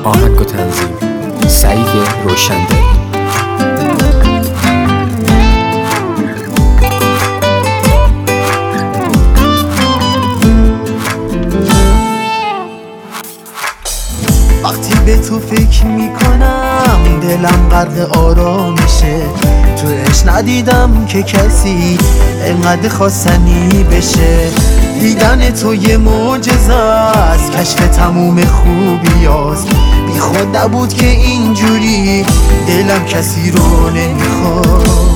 آهنگ و تنظیم سعید روشندل. وقتی به تو فکر میکنم دلم غرق آرامشه، تو عشق ندیدم که کسی انقدر خواستنی بشه. دیدن تو یه معجزه است، کشف تموم خوبیاست. بی خود نبود که اینجوری دلم کسی رو نمیخواد.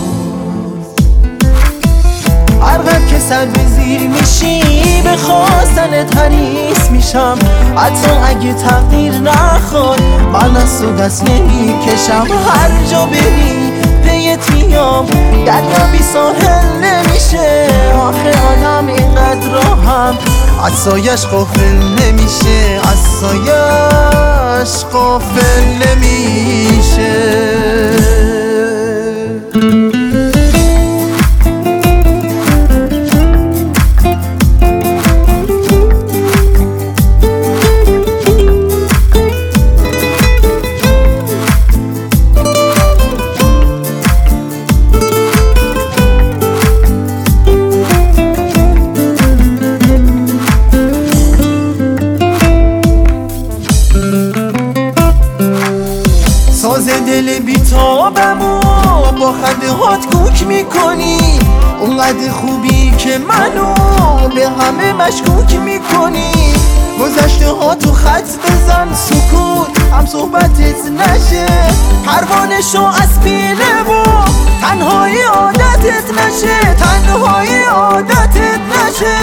هر قد که سر به زیر میشی به خواستنت حریص میشم. حتی اگه تقدیر نخواد من از تو دست نمیکشم. هر جا بری پیت میام، دریا بی ساحل نمیشه. آخه آدم اینقدر راهم از سایش غافل نمیشه، از سایش غافل نمیشه. ساز دل بیتابمو با خنده هات کوک میکنی. اونقدر خوبی که منو به همه مشکوک میکنی. گذشته ها تو خط بزن سکوت هم صحبتت نشه. پروانه شو از پیله و تنهایی عادتت نشه، تنهایی عادتت نشه.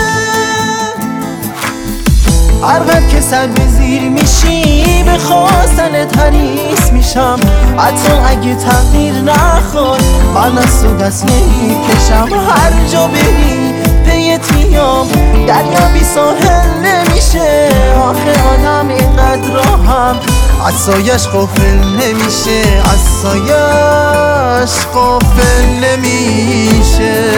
هر قد که سر به زیر میشی به خواستنت حریص میشم. حتی اگه تقدیر نخواد من از تو دست نمیکشم. هر جا بری پیت میام، دریا بی ساحل نمیشه. آخه آدم اینقدر راهم از سایش غافل نمیشه، از سایش غافل نمیشه.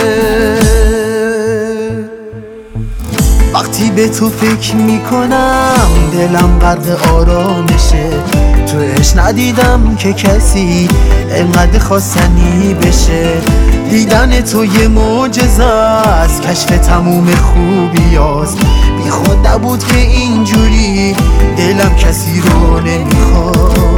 وقتی به تو فکر میکنم دلم غرق آرامشه، تو عشق ندیدم که کسی انقدر خواستنی بشه. دیدن تو یه معجزه است، کشف تموم خوبیاست. بی خود نبود که اینجوری دلم کسی رو نمیخواد.